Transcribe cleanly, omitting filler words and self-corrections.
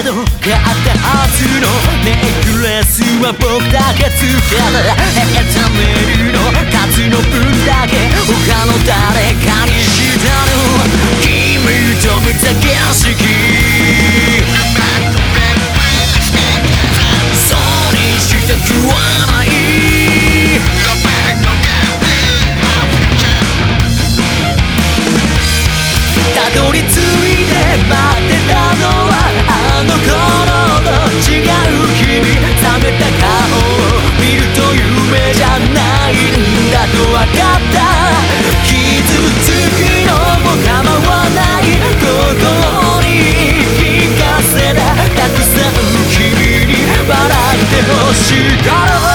の買ったはずのネックレスは僕だけつけたためるの数の分だけ他の誰かにしたの君と見た景色そうにしたくはないたどり着いて待ってたのはあの頃と違う君冷めた顔を見ると夢じゃないんだと分かった傷つくのも構わない心に言い聞かせたたくさん君に笑ってほしいだろう